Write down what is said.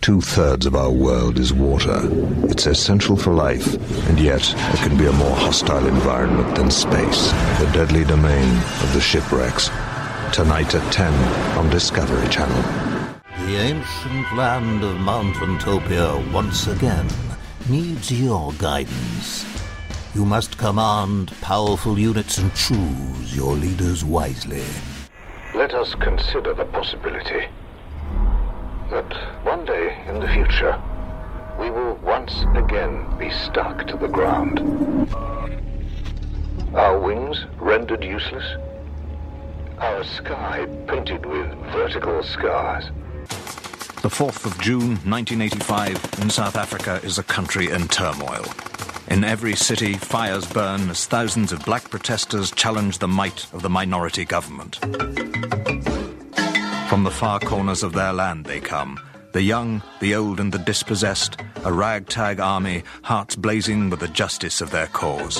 2/3 of our world is water. It's essential for life, and yet it can be a more hostile environment than space. The deadly domain of the shipwrecks. Tonight at 10 on Discovery Channel. The ancient land of Mount Vantopia once again needs your guidance. You must command powerful units and choose your leaders wisely. Let us consider the possibility that one day in the future, we will once again be stuck to the ground. Our wings rendered useless, our sky painted with vertical scars. The 4th of June, 1985, in South Africa is a country in turmoil. In every city, fires burn as thousands of black protesters challenge the might of the minority government. From the far corners of their land they come, the young, the old and the dispossessed, a ragtag army, hearts blazing with the justice of their cause.